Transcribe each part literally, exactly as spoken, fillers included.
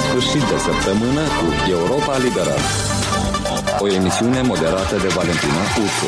Sfârșit de săptămână cu Europa Liberală. O emisiune moderată de Valentina Ursu.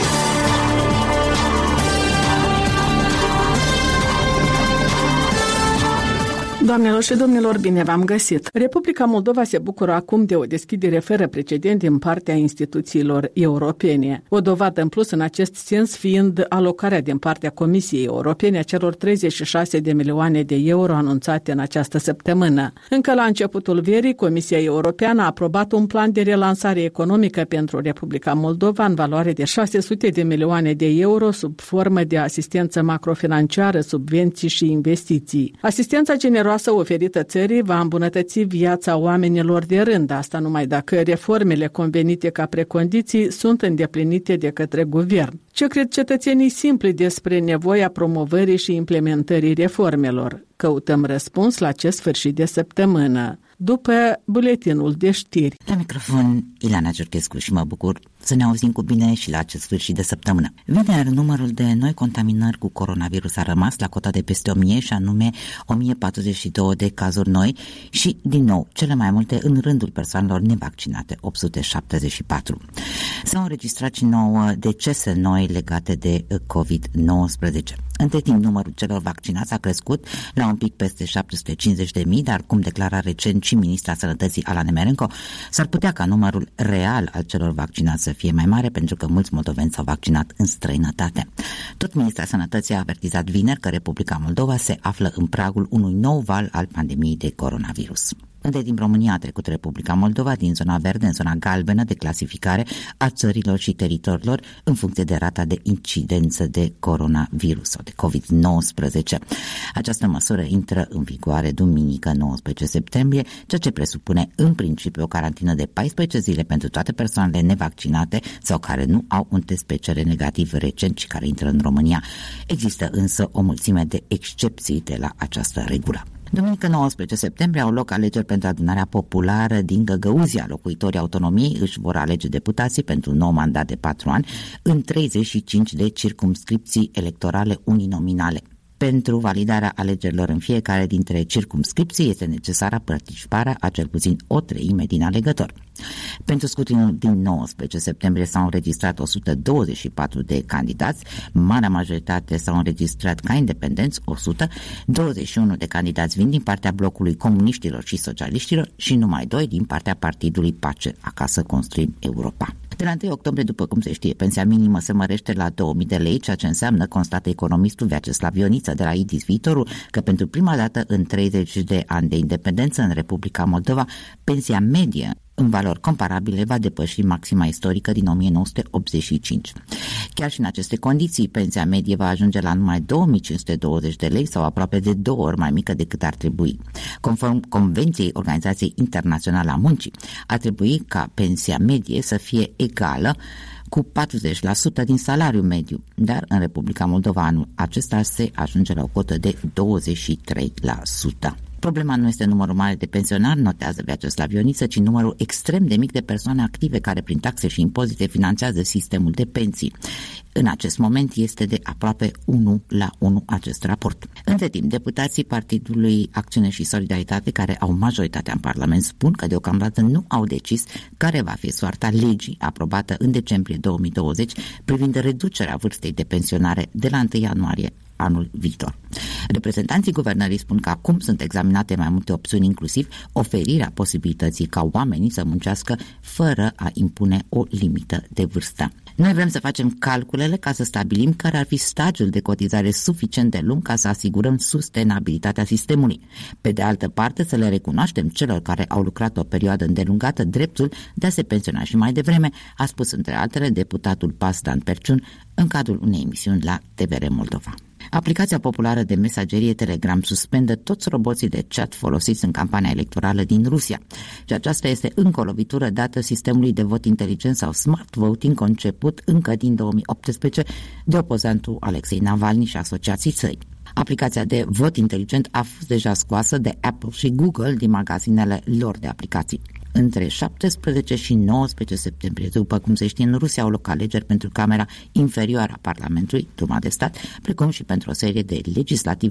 Doamnelor și domnilor, bine v-am găsit! Republica Moldova se bucură acum de o deschidere fără precedent din partea instituțiilor europene. O dovadă în plus în acest sens fiind alocarea din partea Comisiei Europene a celor treizeci și șase de milioane de euro anunțate în această săptămână. Încă la începutul verii, Comisia Europeană a aprobat un plan de relansare economică pentru Republica Moldova în valoare de șase sute de milioane de euro sub formă de asistență macrofinanciară, subvenții și investiții. Asistența generoasă oferită țării va îmbunătăți viața oamenilor de rând, asta numai dacă reformele convenite ca precondiții sunt îndeplinite de către guvern. Ce cred cetățenii simpli despre nevoia promovării și implementării reformelor? Căutăm răspuns la acest sfârșit de săptămână, după buletinul de știri. La microfon, Ileana Giurchescu și mă bucur să ne auzim cu bine și la acest sfârșit de săptămână. Vineri, numărul de noi contaminări cu coronavirus a rămas la cota de peste o mie și anume o mie patruzeci și două de cazuri noi și, din nou, cele mai multe în rândul persoanelor nevaccinate, opt sute șaptezeci și patru. S-au înregistrat și nouă decese noi legate de covid nouăsprezece. Între timp, numărul celor vaccinați a crescut la un pic peste șapte sute cincizeci de mii, dar, cum declara recent și ministra Sănătății Ala Nemerenko, s-ar putea ca numărul real al celor vaccinați să fie mai mare, pentru că mulți moldoveni s-au vaccinat în străinătate. Tot ministra Sănătății a avertizat vineri că Republica Moldova se află în pragul unui nou val al pandemiei de coronavirus. Între timp, România a trecut Republica Moldova din zona verde în zona galbenă de clasificare a țărilor și teritoriilor în funcție de rata de incidență de coronavirus sau de covid nouăsprezece. Această măsură intră în vigoare duminică nouăsprezece septembrie, ceea ce presupune în principiu o carantină de paisprezece zile pentru toate persoanele nevaccinate sau care nu au un test P C R negativ recent și care intră în România. Există însă o mulțime de excepții de la această regulă. Duminică nouăsprezece septembrie au loc alegeri pentru adunarea populară din Găgăuzia. Locuitorii autonomiei își vor alege deputații pentru un nou mandat de patru ani în treizeci și cinci de circumscripții electorale uninominale. Pentru validarea alegerilor în fiecare dintre circumscripții este necesară participarea a cel puțin o treime din alegători. Pentru scrutinul din nouăsprezece septembrie s-au înregistrat o sută douăzeci și patru de candidați, marea majoritate s-au înregistrat ca independenți, o sută douăzeci și unu de candidați vin din partea blocului comuniștilor și socialiștilor și numai doi din partea partidului Pace, Acasă Construim Europa. De la întâi octombrie, după cum se știe, pensia minimă se mărește la două mii de lei, ceea ce înseamnă, constată economistul Vyacheslav Ioniță de la I D I S Viitorul, că pentru prima dată în treizeci de ani de independență în Republica Moldova, pensia medie în valori comparabile va depăși maxima istorică din o mie nouă sute optzeci și cinci. Chiar și în aceste condiții, pensia medie va ajunge la numai două mii cinci sute douăzeci de lei sau aproape de două ori mai mică decât ar trebui. Conform Convenției Organizației Internaționale a Muncii, ar trebui ca pensia medie să fie egală cu patruzeci la sută din salariul mediu, dar în Republica Moldova anul acesta se ajunge la o cotă de douăzeci și trei la sută. Problema nu este numărul mare de pensionari, notează Vyacheslav Ioniță, ci numărul extrem de mic de persoane active care prin taxe și impozite finanțează sistemul de pensii. În acest moment este de aproape unu la unu acest raport. Între timp, deputații Partidului Acțiune și Solidaritate, care au majoritatea în Parlament, spun că deocamdată nu au decis care va fi soarta legii aprobată în decembrie două mii douăzeci privind reducerea vârstei de pensionare de la întâi ianuarie anul viitor. Reprezentanții guvernării spun că acum sunt examinate mai multe opțiuni, inclusiv oferirea posibilității ca oamenii să muncească fără a impune o limită de vârstă. Noi vrem să facem calculele ca să stabilim care ar fi stagiul de cotizare suficient de lung ca să asigurăm sustenabilitatea sistemului. Pe de altă parte, să le recunoaștem celor care au lucrat o perioadă îndelungată dreptul de a se pensiona și mai devreme, a spus între altele deputatul P A S Dan Perciun în cadrul unei emisiuni la T V R Moldova. Aplicația populară de mesagerie Telegram suspendă toți roboții de chat folosiți în campania electorală din Rusia. Și aceasta este încă o lovitură dată sistemului de vot inteligent sau smart voting conceput încă din două mii optsprezece de opozantul Alexei Navalny și asociații săi. Aplicația de vot inteligent a fost deja scoasă de Apple și Google din magazinele lor de aplicații. Între șaptesprezece și nouăsprezece septembrie, după cum se știe, în Rusia au loc alegeri pentru Camera Inferioară a Parlamentului, Duma de Stat, precum și pentru o serie de legislative